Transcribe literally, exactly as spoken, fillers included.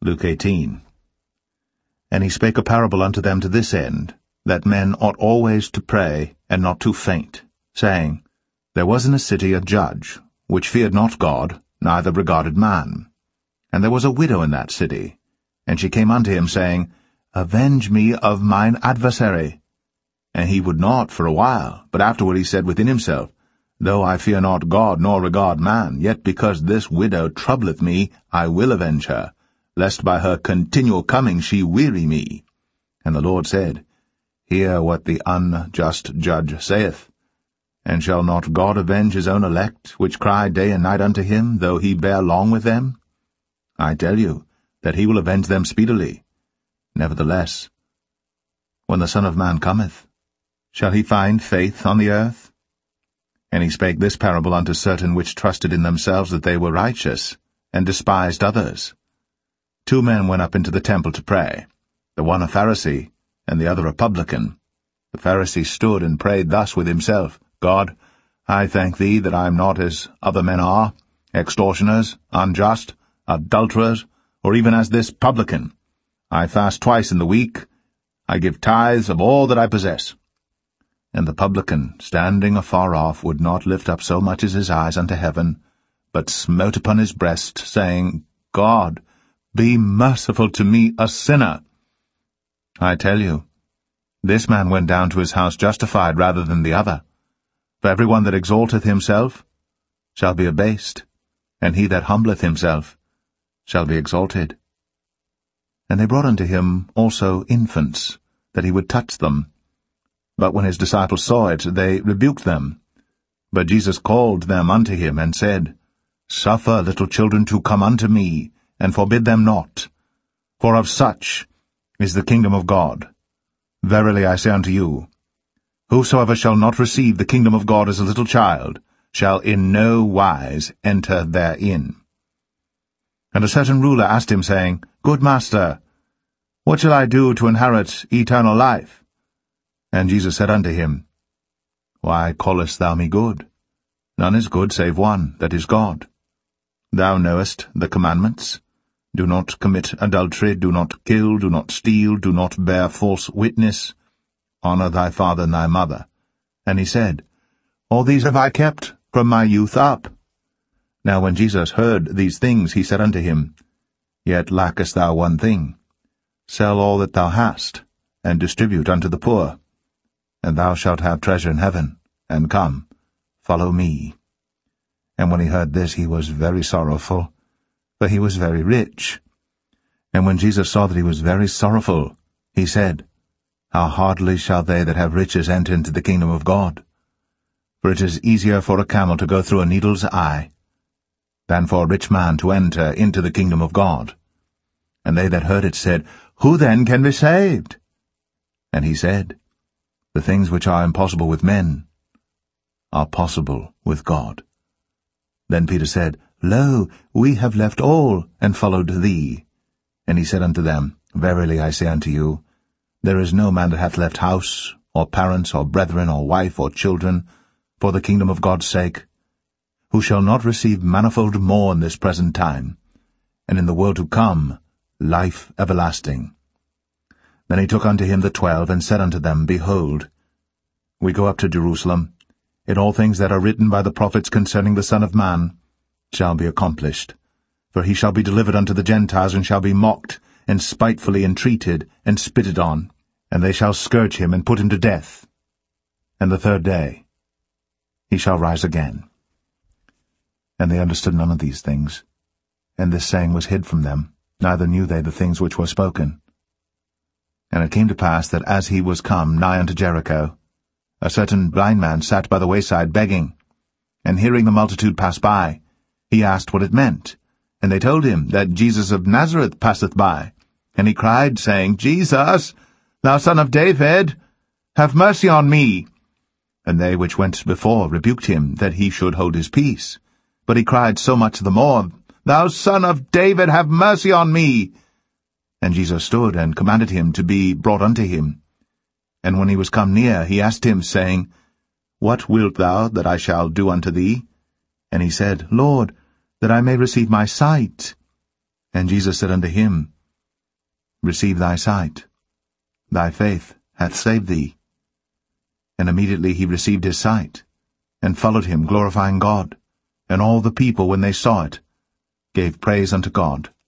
Luke eighteen. And he spake a parable unto them to this end, that men ought always to pray, and not to faint, saying, There was in a city a judge, which feared not God, neither regarded man. And there was a widow in that city, and she came unto him, saying, Avenge me of mine adversary. And he would not for a while, but afterward he said within himself, Though I fear not God, nor regard man, yet because this widow troubleth me, I will avenge her, lest by her continual coming she weary me. And the Lord said, Hear what the unjust judge saith. And shall not God avenge his own elect, which cry day and night unto him, though he bear long with them? I tell you, that he will avenge them speedily. Nevertheless, when the Son of Man cometh, shall he find faith on the earth? And he spake this parable unto certain which trusted in themselves that they were righteous, and despised others. Two men went up into the temple to pray, the one a Pharisee, and the other a publican. The Pharisee stood and prayed thus with himself, God, I thank thee that I am not as other men are, extortioners, unjust, adulterers, or even as this publican. I fast twice in the week. I give tithes of all that I possess. And the publican, standing afar off, would not lift up so much as his eyes unto heaven, but smote upon his breast, saying, God, be merciful to me, a sinner. I tell you, this man went down to his house justified rather than the other. For every one that exalteth himself shall be abased, and he that humbleth himself shall be exalted. And they brought unto him also infants, that he would touch them. But when his disciples saw it, they rebuked them. But Jesus called them unto him, and said, Suffer little children to come unto me, and forbid them not. For of such is the kingdom of God. Verily I say unto you, whosoever shall not receive the kingdom of God as a little child, shall in no wise enter therein. And a certain ruler asked him, saying, Good master, what shall I do to inherit eternal life? And Jesus said unto him, Why callest thou me good? None is good save one, that is God. Thou knowest the commandments. Do not commit adultery, do not kill, do not steal, do not bear false witness. Honor thy father and thy mother. And he said, All these have I kept from my youth up. Now when Jesus heard these things, he said unto him, Yet lackest thou one thing. Sell all that thou hast, and distribute unto the poor, and thou shalt have treasure in heaven, and come, follow me. And when he heard this, he was very sorrowful, for he was very rich. And when Jesus saw that he was very sorrowful, he said, How hardly shall they that have riches enter into the kingdom of God? For it is easier for a camel to go through a needle's eye, than for a rich man to enter into the kingdom of God. And they that heard it said, Who then can be saved? And he said, The things which are impossible with men are possible with God. Then Peter said, Lo, we have left all, and followed thee. And he said unto them, Verily I say unto you, there is no man that hath left house, or parents, or brethren, or wife, or children, for the kingdom of God's sake, who shall not receive manifold more in this present time, and in the world to come life everlasting. Then he took unto him the twelve, and said unto them, Behold, we go up to Jerusalem, and all things that are written by the prophets concerning the Son of Man shall be accomplished. For he shall be delivered unto the Gentiles, and shall be mocked, and spitefully entreated, and spitted on, and they shall scourge him, and put him to death. And the third day he shall rise again. And they understood none of these things, and this saying was hid from them, neither knew they the things which were spoken. And it came to pass that as he was come nigh unto Jericho, a certain blind man sat by the wayside begging. And hearing the multitude pass by, he asked what it meant. And they told him that Jesus of Nazareth passeth by. And he cried, saying, Jesus, thou son of David, have mercy on me. And they which went before rebuked him, that he should hold his peace. But he cried so much the more, Thou son of David, have mercy on me. And Jesus stood, and commanded him to be brought unto him. And when he was come near, he asked him, saying, What wilt thou that I shall do unto thee? And he said, Lord, that I may receive my sight. And Jesus said unto him, Receive thy sight. Thy faith hath saved thee. And immediately he received his sight, and followed him, glorifying God. And all the people, when they saw it, gave praise unto God.